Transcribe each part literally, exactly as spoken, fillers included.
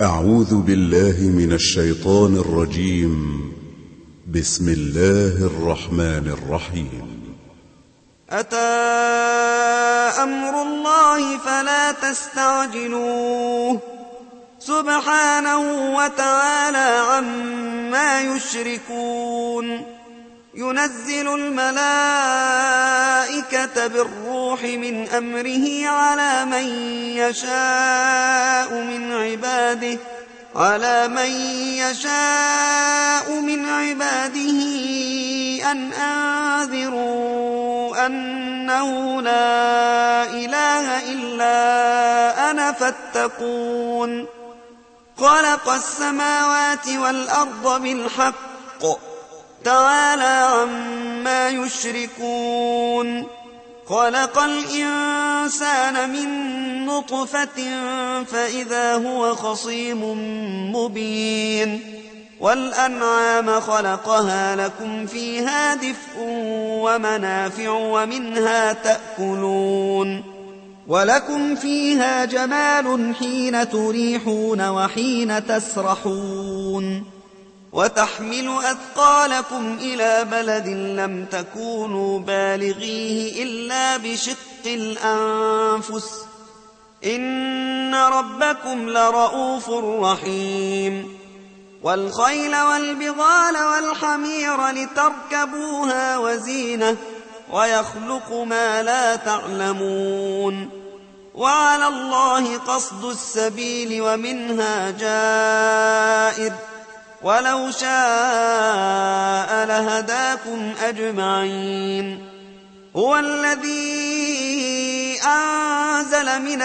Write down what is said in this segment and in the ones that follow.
أعوذ بالله من الشيطان الرجيم. بسم الله الرحمن الرحيم. أتى أمر الله فلا تستعجلوه سبحانه وتعالى عما يشركون. ينزل الملائكة بالروح من أمره على من يشاء من عباده على من يشاء من عباده أن أنذروا أنه لا إله إلا أنا فاتقون. خلق السماوات والأرض بالحق تعالى عما يشركون. خلق الإنسان من نطفة فإذا هو خصيم مبين. والأنعام خلقها لكم فيها دفء ومنافع ومنها تأكلون. ولكم فيها جمال حين تريحون وحين تسرحون. وتحمل أثقالكم إلى بلد لم تكونوا بالغيه إلا بشق الأنفس إن ربكم لرؤوف رحيم. والخيل والبغال والحمير لتركبوها وزينة ويخلق ما لا تعلمون. وعلى الله قصد السبيل ومنها جائر ولو شاء لهداكم أجمعين. هو الذي أنزل من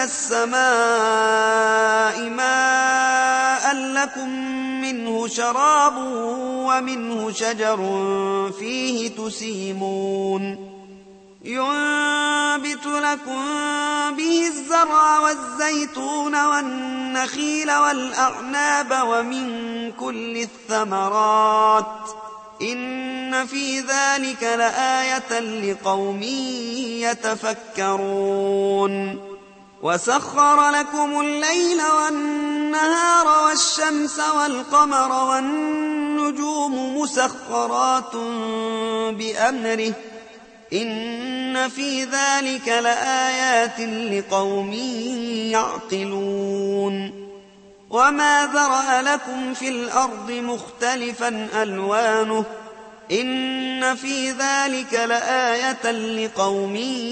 السماء ماء لكم منه شراب ومنه شجر فيه تسيمون. ينبت لكم به الزرع والزيتون والنخيل والأعناب ومن كل الثمرات إن في ذلك لآية لقوم يتفكرون. وسخر لكم الليل والنهار والشمس والقمر والنجوم مسخرات بأمره إن في ذلك لآيات لقوم يعقلون. وما ذرأ لكم في الأرض مختلفا ألوانه إن في ذلك لآية لقوم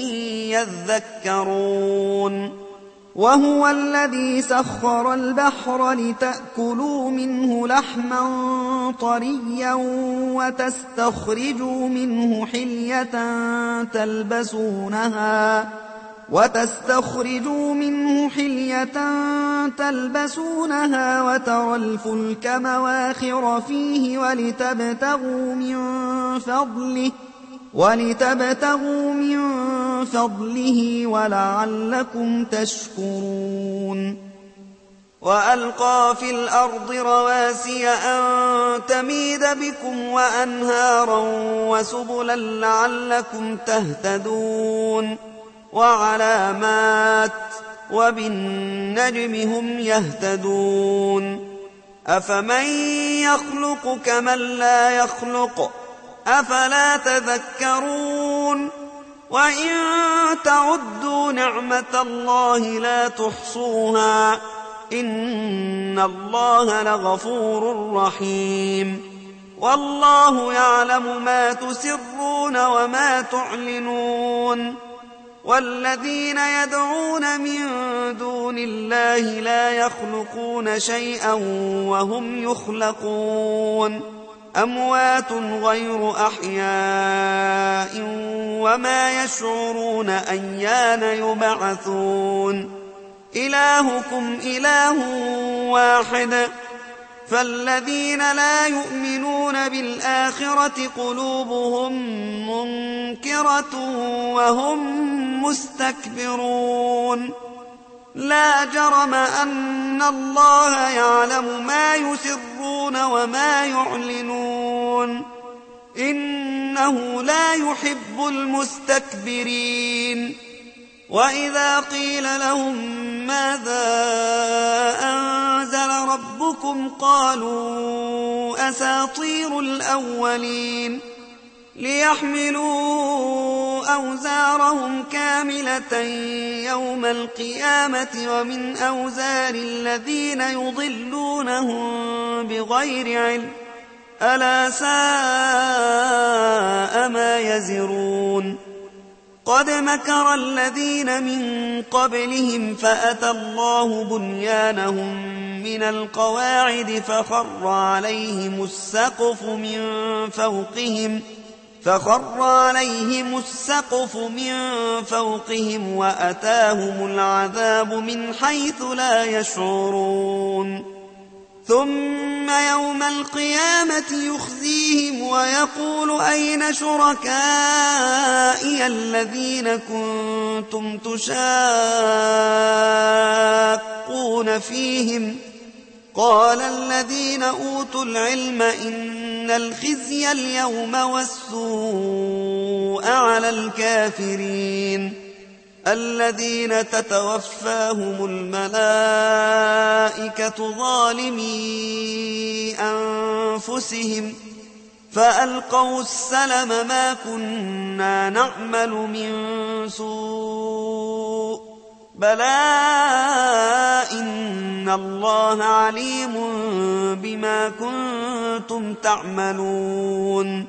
يذكرون. وهو الذي سخر البحر لتأكلوا منه لحما طريا وتستخرجوا منه حلية تلبسونها وتستخرجوا منه حلية تلبسونها وترى الفلك مواخر فيه ولتبتغوا من فضله ولتبتغوا من فضله ولعلكم تشكرون. وألقى في الأرض رواسي أن تميد بكم وأنهارا وسبلا لعلكم تهتدون. وعلامات وبالنجم هم يهتدون. أفمن يخلق كمن لا يخلق أفلا تذكرون. وإن تعدوا نعمة الله لا تحصوها إن الله لغفور رحيم. والله يعلم ما تسرون وما تعلنون. والذين يدعون من دون الله لا يخلقون شيئا وهم يخلقون. أموات غير أحياء وما يشعرون أيان يبعثون. إلهكم إله واحد فالذين لا يؤمنون بالآخرة قلوبهم منكرة وهم مستكبرون. لا جرم أن الله يعلم ما يسرون وما يعلنون إنه لا يحب المستكبرين. وإذا قيل لهم ماذا أنزل ربكم قالوا أساطير الأولين ليحملوا أوزارهم كاملة يوم القيامة ومن أوزار الذين يضلونهم بغير علم ألا ساء ما يزرون قد مكر الذين من قبلهم فأتى الله بنيانهم من القواعد فخر عليهم السقف من فوقهم فخر عليهم السقف من فوقهم وأتاهم العذاب من حيث لا يشعرون ثم يوم القيامة يخزيهم ويقول أين شركائي الذين كنتم تشاقون فيهم قال الذين أوتوا العلم إن الخزي اليوم والسوء على الكافرين الذين تتوفاهم الملائكة ظالمي أنفسهم فألقوا السلم ما كنا نعمل من سوء بلى إن الله عليم بما كنتم تعملون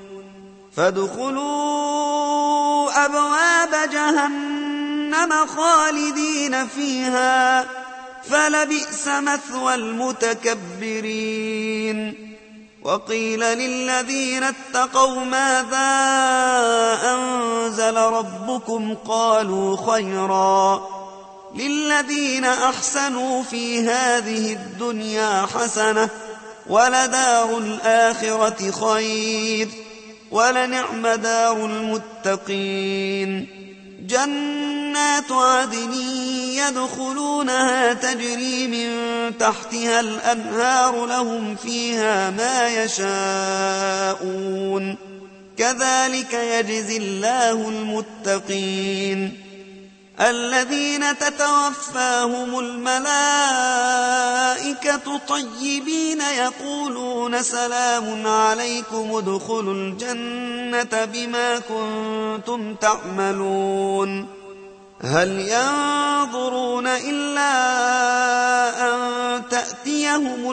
فادخلوا أبواب جهنم خالدين فيها فلبئس مثوى المتكبرين وقيل للذين اتقوا ماذا أنزل ربكم قالوا خيرا للذين أحسنوا في هذه الدنيا حسنة ولدار الآخرة خير ولنعم دار المتقين جنات عدن يدخلونها تجري من تحتها الأنهار لهم فيها ما يشاءون كذلك يجزي الله المتقين الذين تتوفاهم الملائكة طيبين يقولون سلام عليكم ادخلوا الجنة بما كنتم تعملون هل ينظرون إلا أن تأتيهم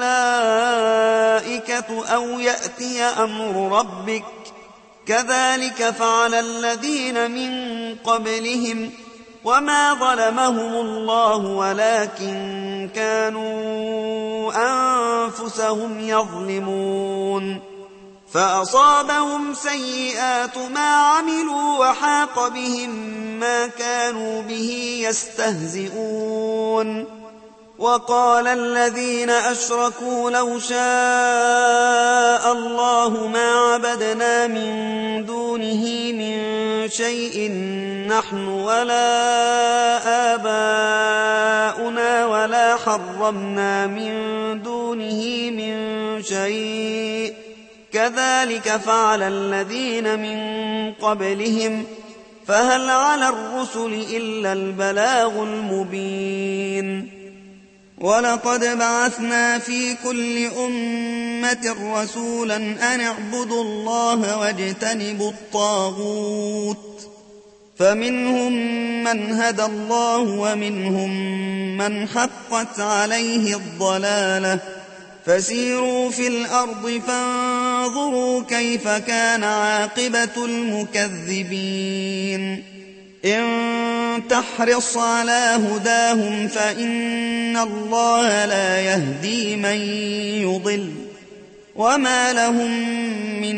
الملائكة أو يأتي أمر ربك كذلك فعل الذين من قبلهم وما ظلمهم الله ولكن كانوا أنفسهم يظلمون فأصابهم سيئات ما عملوا وحاق بهم ما كانوا به يستهزئون وقال الذين أشركوا لو شاء الله ما عبدنا من دونه من شيء نحن ولا آباؤنا ولا حرمنا من دونه من شيء كذلك فعل الذين من قبلهم فهل على الرسل إلا البلاغ المبين ولقد بعثنا في كل أمة رسولا أن اعبدوا الله واجتنبوا الطاغوت فمنهم من هدى الله ومنهم من حقت عليه الضلالة فسيروا في الأرض فانظروا كيف كان عاقبة المكذبين إن تحرص على هداهم فإن الله لا يهدي من يضل وما لهم من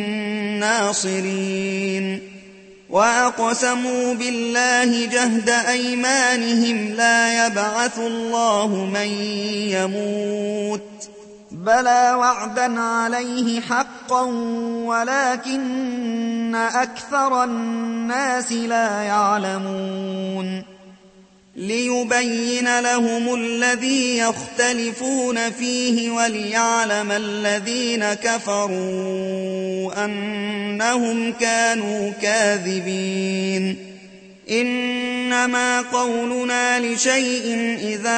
ناصرين وأقسموا بالله جهد أيمانهم لا يبعث الله من يموت بلى وعدا عليه حقا ولكن أكثر الناس لا يعلمون ليبين لهم الذي يختلفون فيه وليعلم الذين كفروا أنهم كانوا كاذبين إنما قولنا لشيء إذا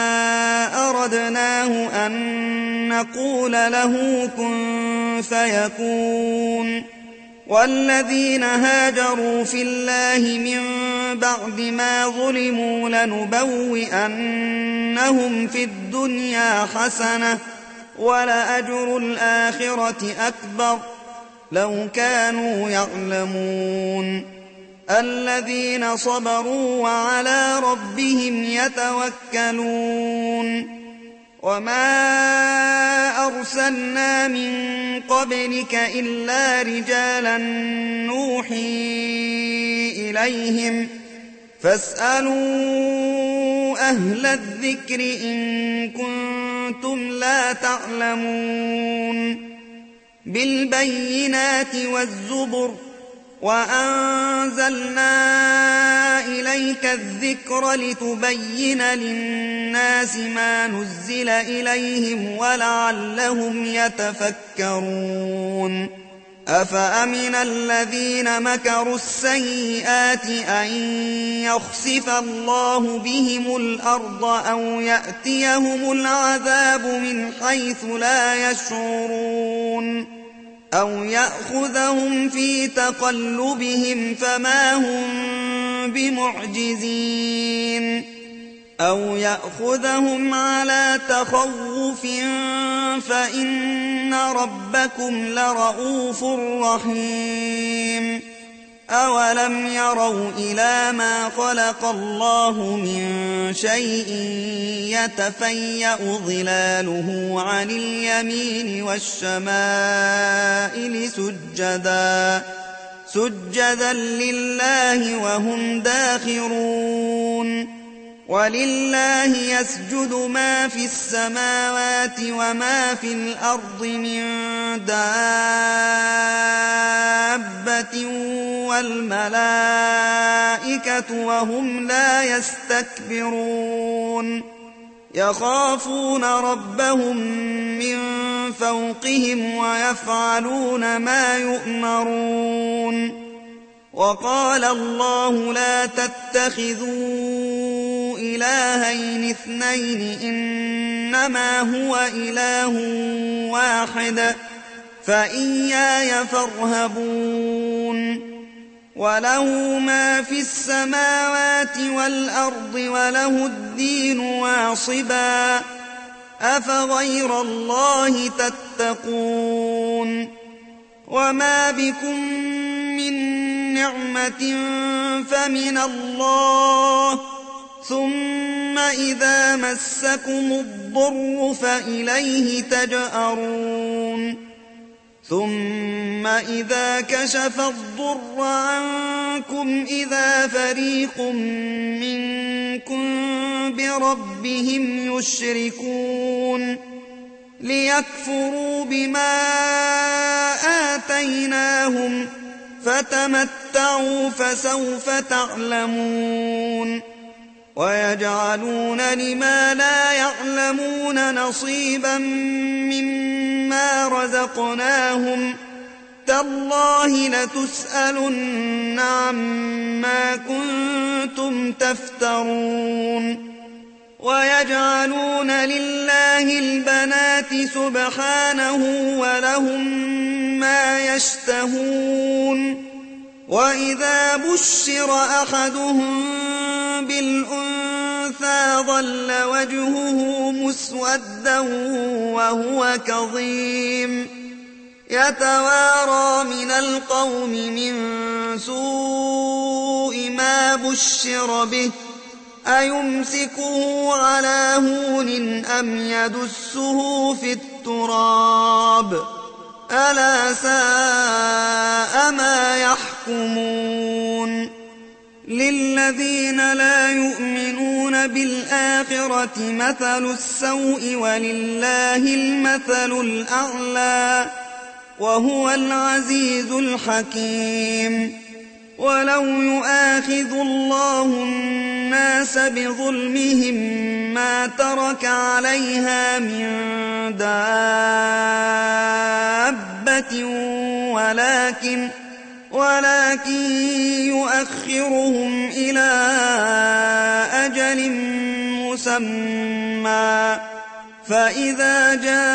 أردناه أن نقول له كن فيكون. والذين هاجروا في الله من بعد ما ظلموا لنبوئنهم في الدنيا حسنة ولأجر الآخرة أكبر لو كانوا يعلمون. الذين صبروا وعلى ربهم يتوكلون. وما أرسلنا من قبلك إلا رجالا نوحي إليهم فاسألوا أهل الذكر إن كنتم لا تعلمون. بالبينات والزبر وأنزلنا إليك الذكر لتبين للناس ما نزل إليهم ولعلهم يتفكرون. أفأمن الذين مكروا السيئات أن يخسف الله بهم الأرض أو يأتيهم العذاب من حيث لا يشعرون أو يأخذهم في تقلبهم فما هم بمعجزين أو يأخذهم على تخوف فإن ربكم لرؤوف رحيم. أولم يروا إلى ما خلق الله من شيء يتفيأ ظلاله عن اليمين والشمائل سجدا سجدا لله وهم داخرون. ولله يسجد ما في السماوات وما في الأرض من دابة والملائكة وهم لا يستكبرون يخافون ربهم من فوقهم ويفعلون ما يؤمرون. وقال الله لا تتخذوا إلهين اثنين إنما هو إله واحد فإياي فارهبون. وله ما في السماوات والأرض وله الدين واصبا أفغير الله تتقون. وما بكم من نعمة فمن الله ثم إذا مسكم الضر فإليه تجأرون. ثم إذا كشف الضر عنكم إذا فريق منكم بربهم يشركون ليكفروا بما آتيناهم فتمتعوا فسوف تعلمون. ويجعلون لما لا يعلمون نصيبا مما رزقناهم تالله لتسألن عما كنتم تفترون. ويجعلون لله البنات سبحانه ولهم ما يشتهون. وإذا بشر أحدهم بالأنثى ظل وجهه مسودا وهو كظيم يتوارى من القوم من سوء ما بشر به أيمسكه على هون أم يدسه في التراب ألا ساء ما يحكمون. للذين لا يؤمنون بالآخرة مثل السوء ولله المثل الأعلى وهو العزيز الحكيم. ولو يؤاخذ الله الناس بظلمهم ما ترك عليها من دابة ولكن ولكن يؤخرهم إلى أجل مسمى فإذا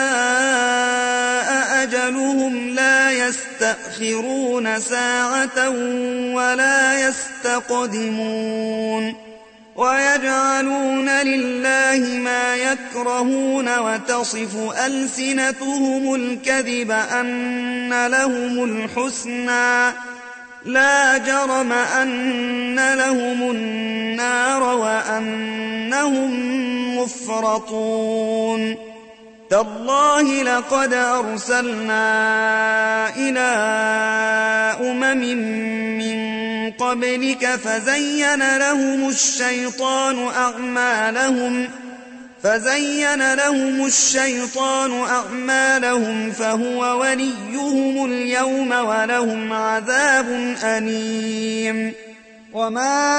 جاء أجلهم لا يستأخرون ساعة ولا يستقدمون ويجعلون لله ما يكرهون وتصف ألسنتهم الكذب أن لهم الحسنى لا جرم أن لهم النار وأنهم مفرطون تالله لقد أرسلنا إلى أمم من قبلك فزين لهم الشيطان أعمالهم فزين لهم الشيطان أعمالهم فهو وليهم اليوم ولهم عذاب أليم وما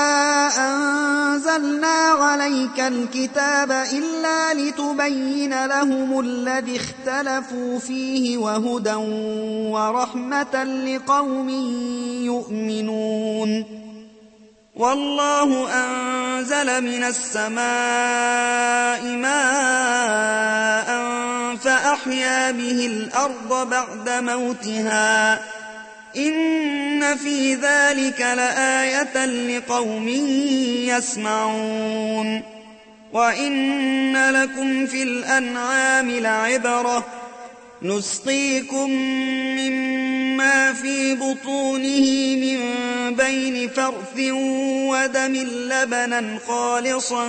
أنزلنا عليك الكتاب إلا لتبين لهم الذي اختلفوا فيه وهدى ورحمة لقوم يؤمنون والله أنزل من السماء ماء فأحيا به الأرض بعد موتها إن في ذلك لآية لقوم يسمعون وإن لكم في الأنعام لعبرة نسقيكم مما في بطونه من بين فرث ودم لبنا خالصا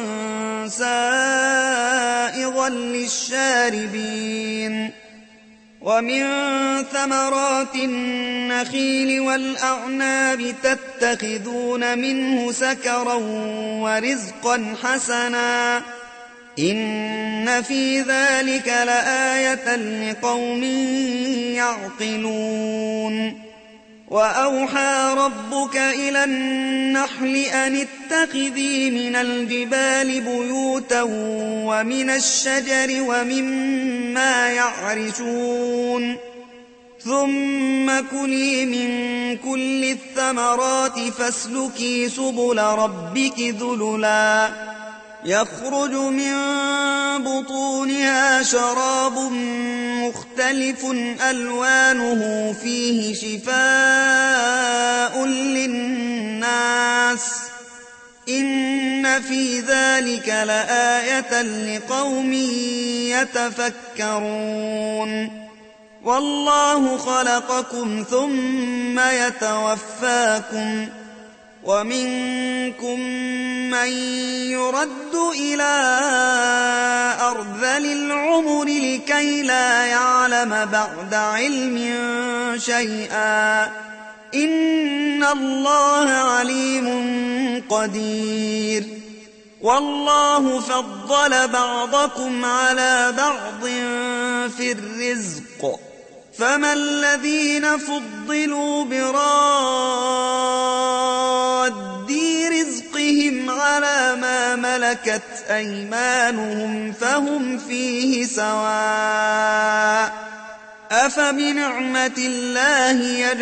سائغا للشاربين ومن ثمرات النخيل والأعناب تتخذون منه سكرا ورزقا حسنا إن في ذلك لآية لقوم يعقلون وأوحى ربك إلى النحل أن اتخذي من الجبال بيوتا ومن الشجر ومما يعرشون ثم كلي من كل الثمرات فاسلكي سبل ربك ذللا يخرج من بطونها شراب مختلف ألوانه فيه شفاء للناس إن في ذلك لآية لقوم يتفكرون والله خلقكم ثم يتوفاكم ومنكم من يرد إلى أرذل العمر لكي لا يعلم بعد علم شيئا إن الله عليم قدير والله فضل بعضكم على بعض في الرزق فما الذين فضلوا براد رزقهم على ما ملكت أيمانهم فهم فيه سواء أفبنعمة الله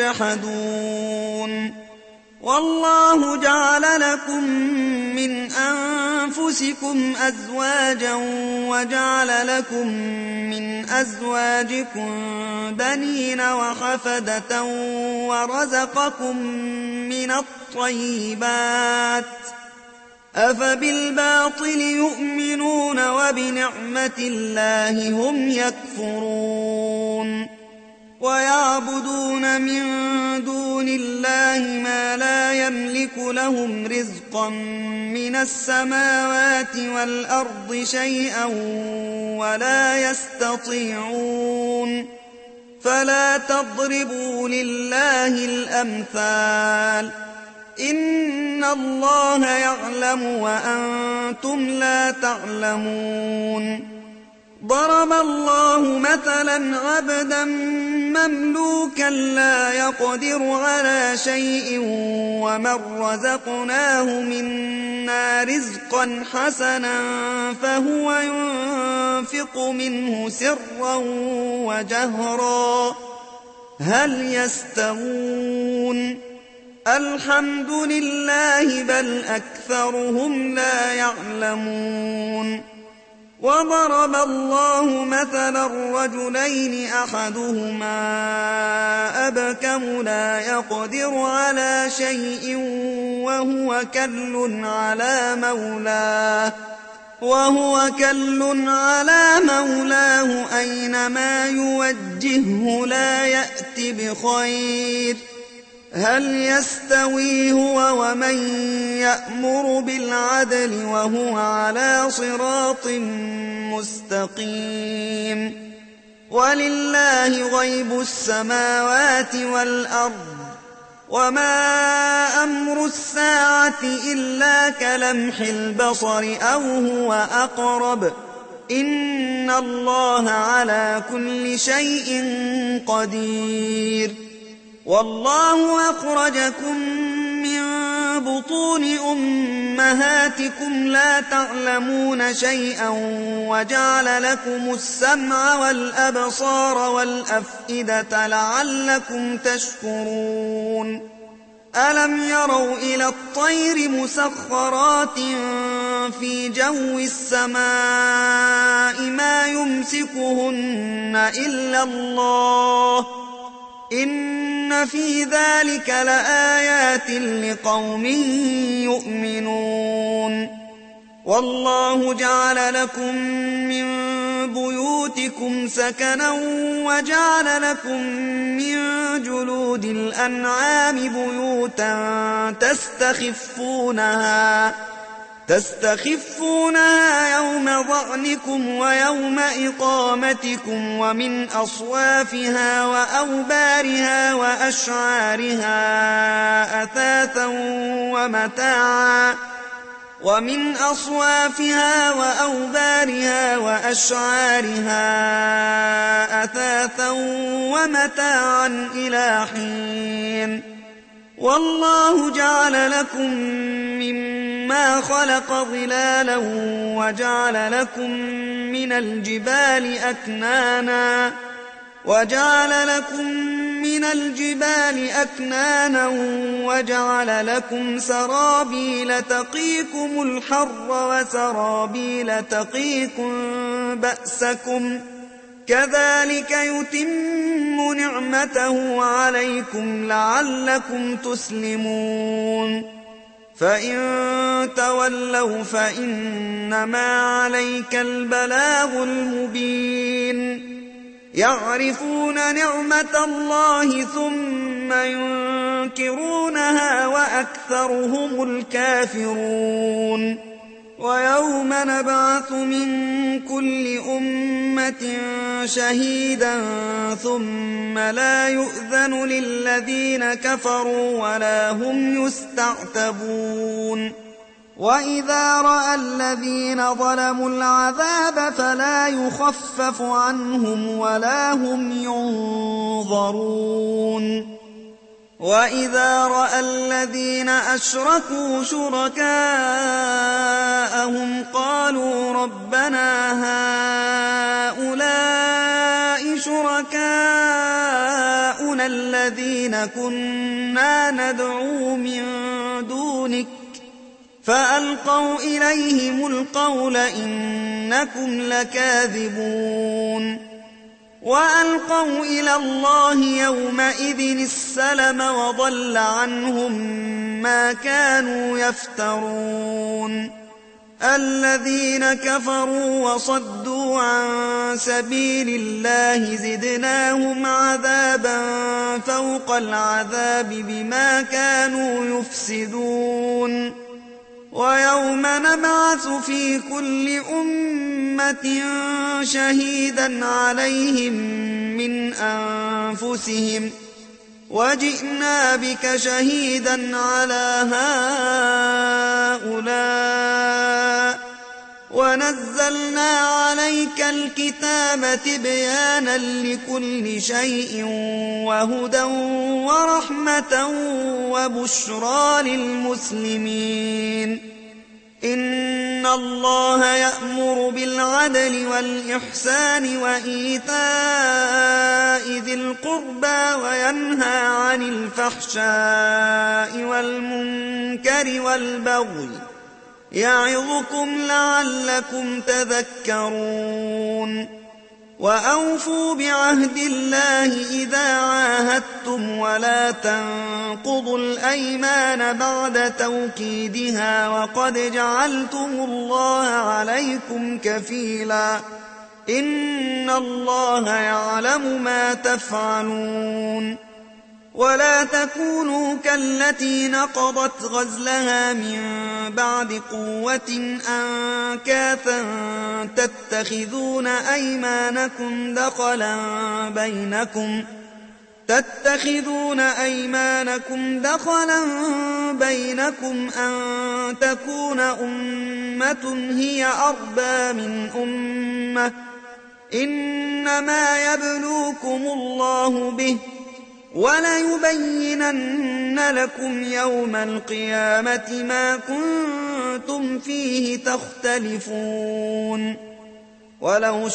يجحدون والله جعل لكم من أنفسكم أزواجا وجعل لكم من أزواجكم بنين وحفدة ورزقكم من الطيبات أفبالباطل يؤمنون وبنعمة الله هم يكفرون ويعبدون من دون الله ما لا يملك لهم رزقا من السماوات والأرض شيئا ولا يستطيعون فلا تضربوا لله الأمثال إن الله يعلم وأنتم لا تعلمون ضرب الله مثلا عبدا مملوكا لا يقدر على شيء ومن رزقناه منا رزقا حسنا فهو ينفق منه سرا وجهرا هل يستوون الحمد لله بل أكثرهم لا يعلمون وضرب الله مثلا رجلين أحدهما أبكم لا يقدر على شيء وهو كل على مولاه وهو كل على مولاه أينما يوجهه لا يأت بخير هل يستوي هو ومن يأمر بالعدل وهو على صراط مستقيم ولله غيب السماوات والأرض وما أمر الساعة إلا كلمح البصر أو هو أقرب إن الله على كل شيء قدير والله أخرجكم من بطون أمهاتكم لا تعلمون شيئا وجعل لكم السمع والأبصار والأفئدة لعلكم تشكرون ألم يروا إلى الطير مسخرات في جو السماء ما يمسكهن إلا الله إن في ذلك لآيات لقوم يؤمنون والله جعل لكم من بيوتكم سكنا وجعل لكم من جلود الأنعام بيوتا تستخفونها تستخفونها يوم ظعنكم ويوم إقامتكم ومن أصوافها وأوبارها وأشعارها أثاثا ومتاعا ومن أصوافها وأوبارها وأشعارها أثاثا ومتاعا إلى حين والله جعل لكم مما خلق ظلالا وجعل لكم من الجبال أكنانا وجعل لكم من الجبال أكنانا وجعل لكم سرابيل تقيكم الحر وسرابيل تقيكم بأسكم كذلك يتم نعمته عليكم لعلكم تسلمون فإن تولوا فإنما عليك البلاغ المبين يعرفون نعمة الله ثم ينكرونها وأكثرهم الكافرون ويوم نبعث من كل أمة شهيدا ثم لا يؤذن للذين كفروا ولا هم يستعتبون وإذا رأى الذين ظلموا العذاب فلا يخفف عنهم ولا هم ينظرون وإذا رأى الذين أشركوا شركاءهم قالوا ربنا هؤلاء شركاؤنا الذين كنا ندعو من دونك فألقوا إليهم القول إنكم لكاذبون وألقوا إلى الله يومئذ السلم وضل عنهم ما كانوا يفترون الذين كفروا وصدوا عن سبيل الله زدناهم عذابا فوق العذاب بما كانوا يفسدون ويوم نبعث في كل أمة شهيدا عليهم من أنفسهم وجئنا بك شهيدا على هؤلاء ونزلنا عليك الكتاب تبيانا لكل شيء وهدى ورحمة وبشرى للمسلمين إن الله يأمر بالعدل والإحسان وإيتاء ذي القربى وينهى عن الفحشاء والمنكر والبغي يعظكم لعلكم تذكرون وأوفوا بعهد الله إذا عاهدتم ولا تنقضوا الأيمان بعد توكيدها وقد جعلتم الله عليكم كفيلا إن الله يعلم ما تفعلون ولا تكونوا كالتي نقضت غزلها من بعد قوة أنكاثا تتخذون أيمانكم دخلا بينكم تتخذون أيمانكم دخلا بينكم أن تكون أمة هي أربى من أمة إنما يبلوكم الله به وليبينن لكم يوم القيامة ما كنتم فيه تختلفون ولو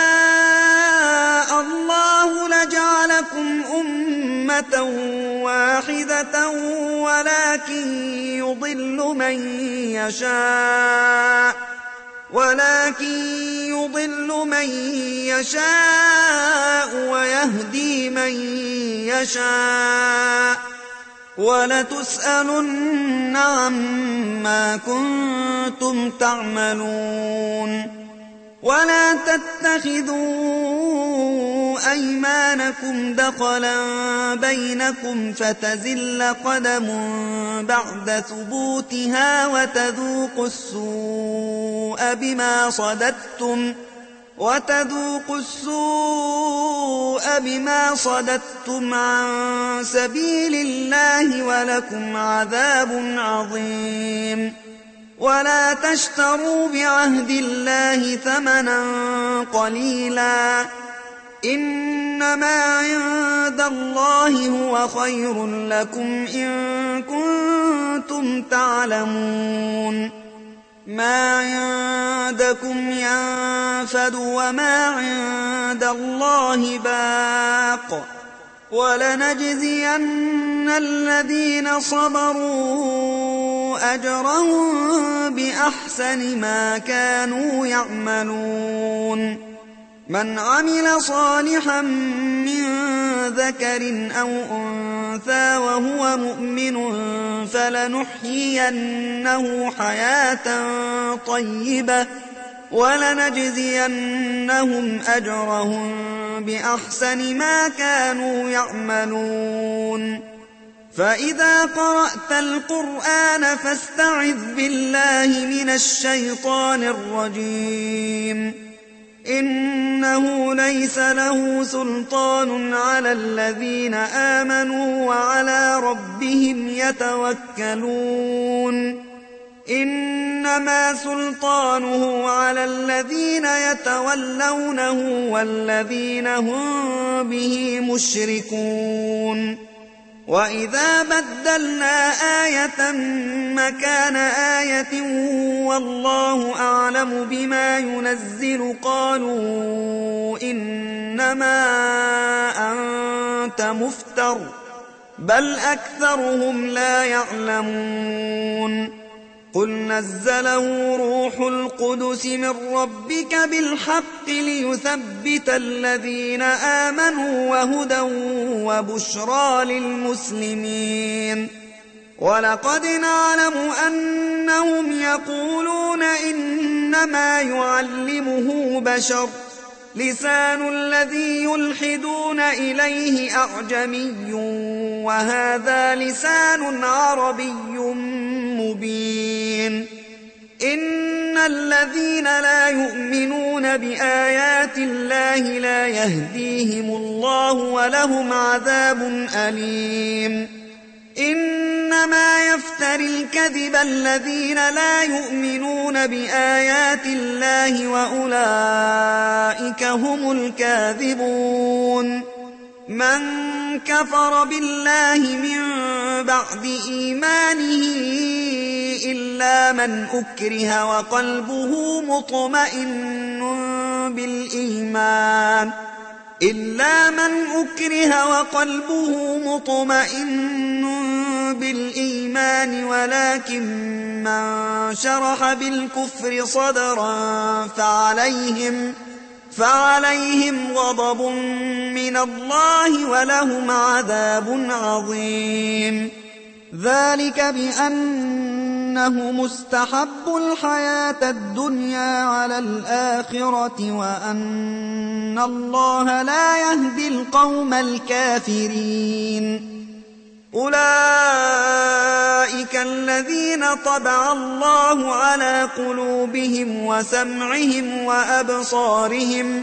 شاء الله لجعلكم أمة واحدة ولكن يضل من يشاء ولكن يضل من يشاء ويهدي من يشاء ولتسألن عما كنتم تعملون ولا تتخذوا أيمانكم دخلا بينكم فتزل قدم بعد ثبوتها وتذوقوا السوء بما صددتم وتذوقوا السوء بما صددتم عن سبيل الله ولكم عذاب عظيم ولا تشتروا بعهد الله ثمنا قليلا إنما عند الله هو خير لكم إن كنتم تعلمون ما عندكم ينفد وما عند الله باق ولنجزين الذين صبروا أجرهم بأحسن ما كانوا يعملون من عمل صالحا من ذكر أو أنثى وهو مؤمن فلنحيينه حياة طيبة ولنجزينهم أجرهم بأحسن ما كانوا يعملون فإذا قرأت القرآن فاستعذ بالله من الشيطان الرجيم إنه ليس له سلطان على الذين آمنوا وعلى ربهم يتوكلون إنما سلطانه على الذين يتولونه والذين هم به مشركون وإذا بدلنا آية مكان آية والله أعلم بما ينزل قالوا إنما أنت مفتر بل أكثرهم لا يعلمون قل نزله روح القدس من ربك بالحق ليثبت الذين آمنوا وهدى وبشرى للمسلمين ولقد نعلم أنهم يقولون إنما يعلمه بشر لسان الذي يلحدون إليه أعجمي وهذا لسان عربي مبين إن الذين لا يؤمنون بآيات الله لا يهديهم الله ولهم عذاب أليم إنما يفتري الكذب الذين لا يؤمنون بآيات الله وأولئك هم الكاذبون من كفر بالله من بعد إيمانه إلا من أكره وقلبه مطمئن بالإيمان إلا من أكره وقلبه مطمئن بالإيمان ولكن من شرح بالكفر صدرا فعليهم, فعليهم غضب من الله ولهم عذاب عظيم. ذلك بأنه مستحب الحياة الدنيا على الآخرة وأن الله لا يهدي القوم الكافرين. أولئك الذين طبع الله على قلوبهم وسمعهم وأبصارهم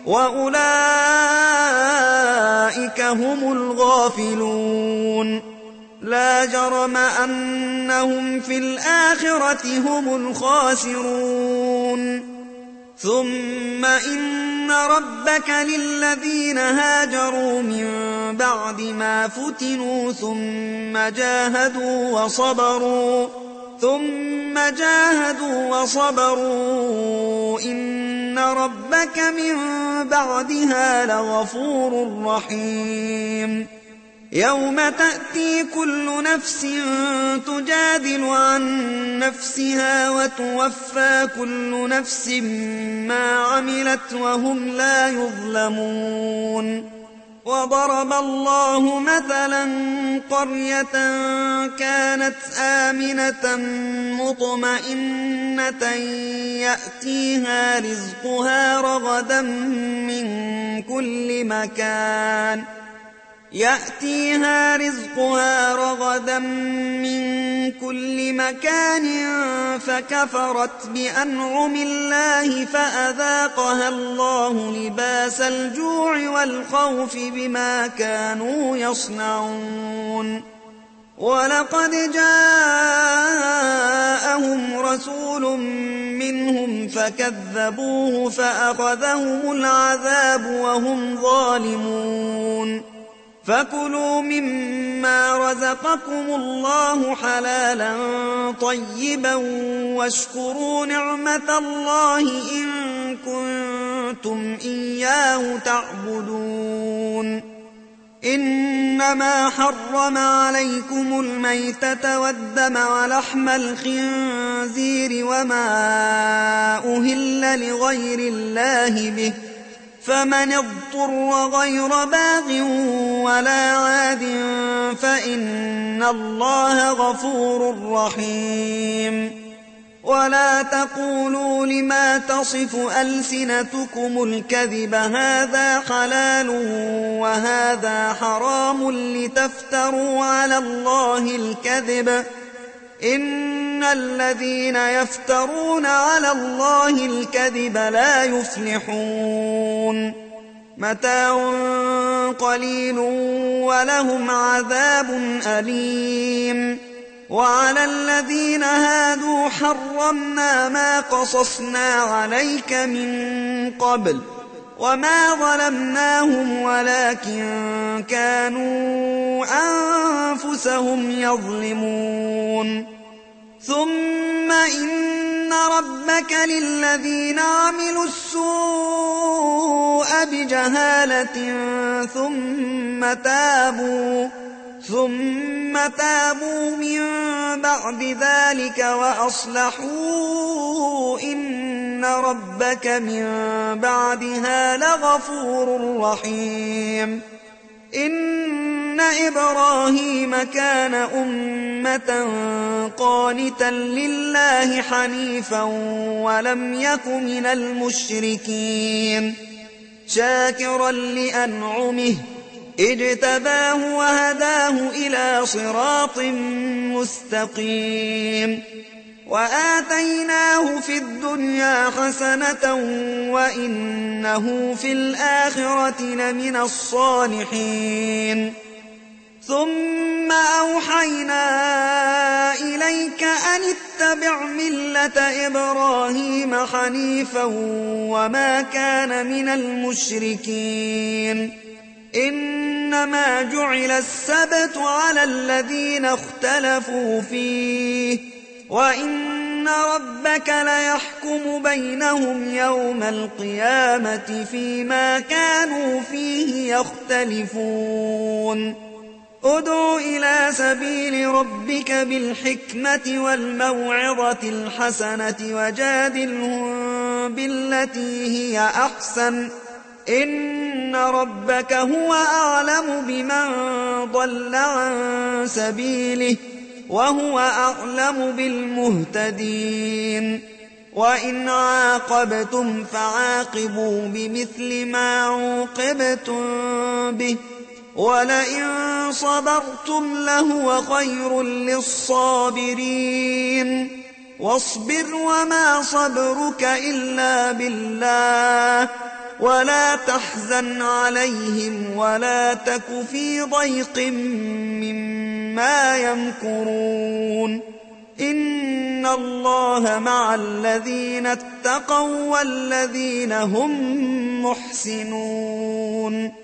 وأولئك هم الغافلون. لا جرم أنهم في الآخرة هم الخاسرون. ثم إن ربك للذين هاجروا من بعد ما فتنوا ثم جاهدوا وصبروا ثم جاهدوا وصبروا إن ربك من بعدها لغفور رحيم. يوم تأتي كل نفس تجادل عن نفسها وتوفى كل نفس ما عملت وهم لا يظلمون. وضرب الله مثلا قرية كانت آمنة مطمئنة يأتيها رزقها رغدا من كل مكان يأتيها رزقها رغدا من كل مكان فكفرت بأنعم الله فأذاقها الله لباس الجوع والخوف بما كانوا يصنعون. ولقد جاءهم رسول منهم فكذبوه فأخذهم العذاب وهم ظالمون. فكلوا مما رزقكم الله حلالا طيبا واشكروا نعمة الله إن كنتم إياه تعبدون. إنما حرم عليكم الميتة والدم ولحم الخنزير وما أهل لغير الله به فمن اضطر غير باغ ولا عاد فإن الله غفور رحيم. ولا تقولوا لما تصف ألسنتكم الكذب هذا حلال وهذا حرام لتفتروا على الله الكذب إن الذين يفترون على الله الكذب لا يفلحون. متاع قليل ولهم عذاب أليم. وعلى الذين هادوا حرمنا ما قصصنا عليك من قبل وما ظلمناهم ولكن كانوا أنفسهم يظلمون. ثم إن ربك للذين عملوا السوء بجهالة ثم تابوا ثم تابوا من بعد ذلك وأصلحوا إن ربك من بعدها لغفور رحيم. إن إبراهيم كان أمة قانتا لله حنيفا ولم يك من المشركين شاكرا لأنعمه اجتباه وهداه إلى صراط مستقيم. وآتيناه في الدنيا حسنة وإنه في الآخرة لمن الصالحين. ثم أوحينا إليك أن اتبع ملة إبراهيم حنيفا وما كان من المشركين. إنما جعل السبت على الذين اختلفوا فيه وإن ربك ليحكم بينهم يوم القيامة فيما كانوا فيه يختلفون ادع إلى سبيل ربك بالحكمة والموعظة الحسنة وجادلهم بالتي هي أحسن إن ربك هو أعلم بمن ضل عن سبيله وهو أعلم بالمهتدين وإن عاقبتم فعاقبوا بمثل ما عوقبتم به ولئن صبرتم لهو خير للصابرين واصبر وما صبرك إلا بالله ولا تحزن عليهم ولا تك في ضيق مما يمكرون إن الله مع الذين اتقوا والذين هم محسنون